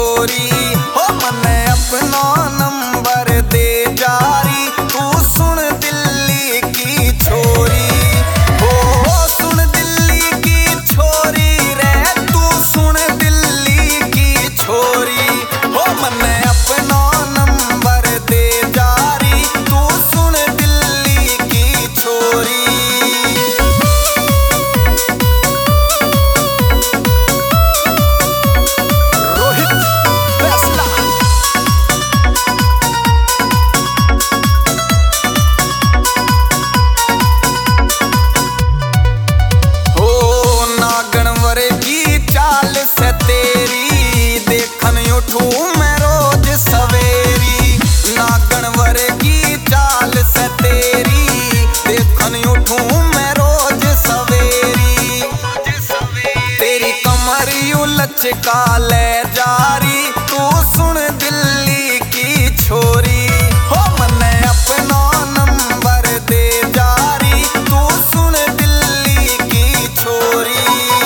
छोरी हो मने अपना नंबर दे जारी। तू सुन दिल्ली की छोरी हो सुन दिल्ली की छोरी रे। तू सुन दिल्ली की छोरी हो मने अपना नंबर दे जारी। तू सुन दिल्ली की छोरी। लचका ले जारी। तू सुन दिल्ली की छोरी हो मने अपना नंबर दे जारी। तू सुन दिल्ली की छोरी।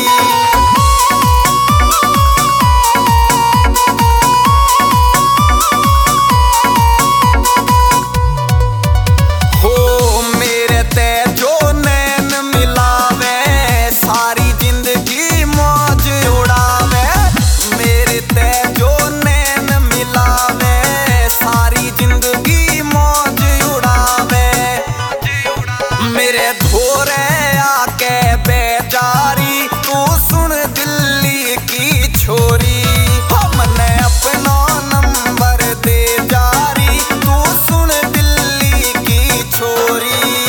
हो मेरे ते जो नैन मिलावे सारी जिंदगी मौज उड़ावे। मेरे ते जो नैन मिलावे सारी जिंदगी मौज उड़ावे। मेरे धोरे आके बेजारी। तू सुन दिल्ली की छोरी हो मने अपना नंबर दे जारी। तू सुन दिल्ली की छोरी।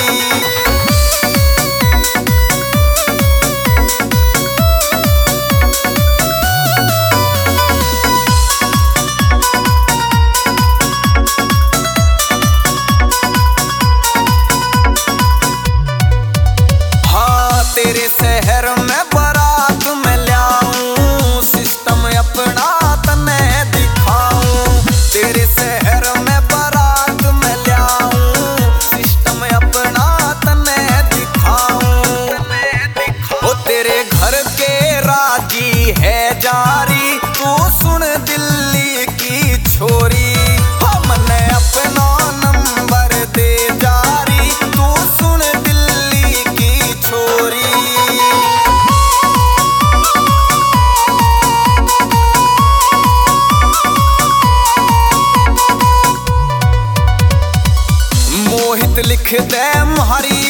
तेरे शहर में बारात में ल्याऊं सिस्टम अपना तने दिखाऊं। तेरे शहर में बारात में ल्याऊं सिस्टम अपना तने दिखाऊं। ओ तेरे घर के राजी है जारी। तू सुन दिल्ली की छोरी हो मने अपना नंबर दे जारी। तू सुन दिल्ली की छोरी। मोहित लिख दे म्हारी